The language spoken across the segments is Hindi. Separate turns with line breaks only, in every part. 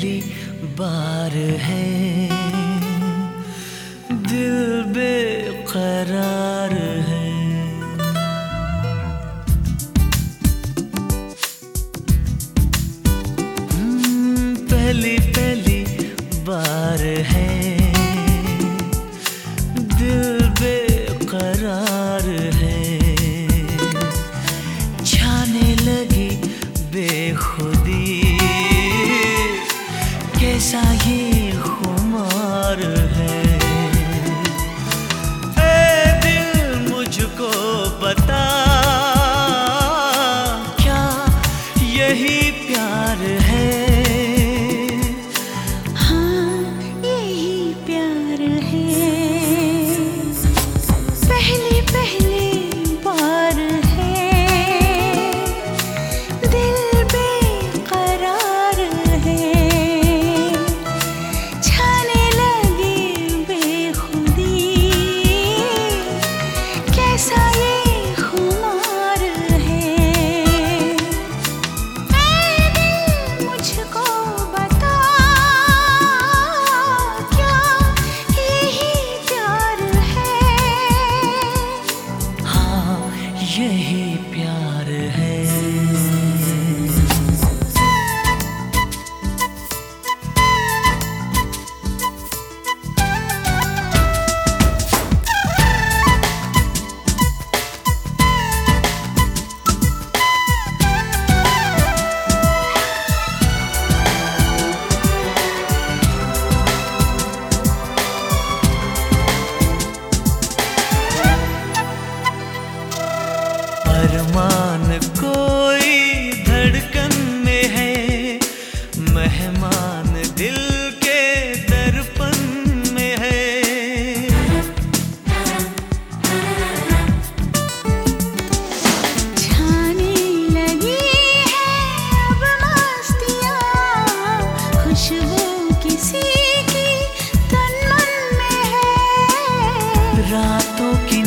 पहली बार है, दिल बेकरार है। पहली बार है, दिल बेकरार है। छाने लगी बेखुदी, कैसा ये खुमार है। ऐ दिल मुझको बता, क्या यही प्यार है? यही प्यार है। अरमान कोई धड़कन में है, मेहमान दिल के दर्पण में है।
छाने लगी है अब मस्तियाँ, खुशबू किसी की तन मन में है।
रातों की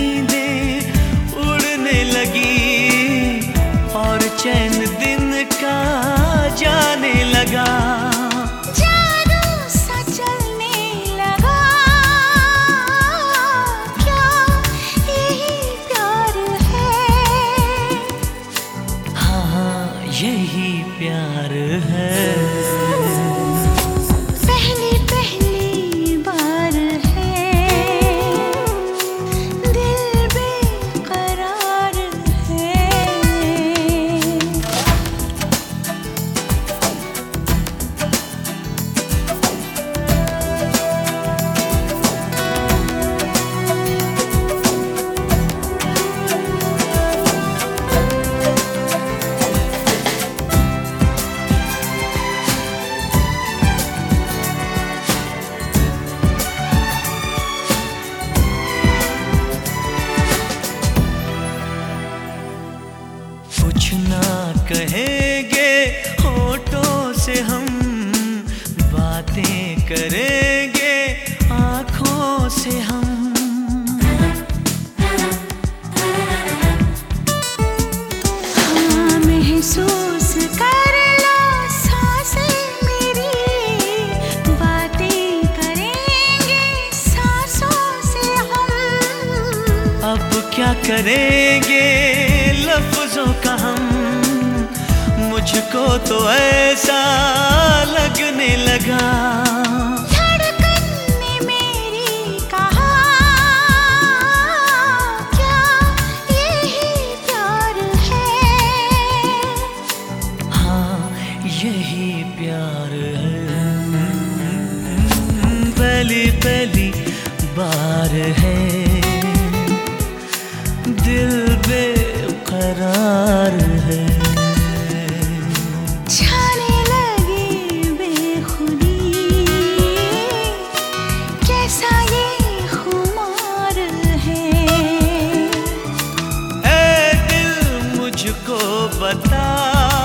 और चैन दिन का जाने लगा।
जादू सा चलने लगा, क्या यही प्यार है?
हाँ, यही प्यार है।
पहली बार है, दिल बेकरार है।
कुछ ना कहेंगे होठों से हम, बातें करेंगे आँखों से हम।
हाँ, महसूस कर लो सांसें मेरी, बातें करेंगे सांसों से हम।
अब क्या करेंगे लफ्जों का हम, मुझको तो ऐसा लगने लगा।
धड़कन ने मेरी कहा, क्या यही प्यार है?
हाँ, यही प्यार है। पहली बार है, दिल बेकरार है।
छाने लगी बेखुदी, कैसा ये खुमार है।
ऐ दिल मुझको बता,